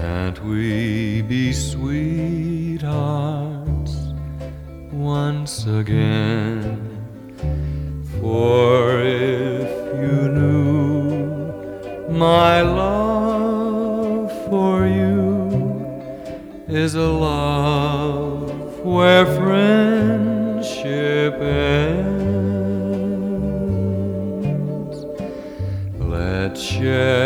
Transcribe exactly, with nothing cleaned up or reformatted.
Can't we be sweethearts once again? For if you knew my love for you is a love where friendship ends, let's share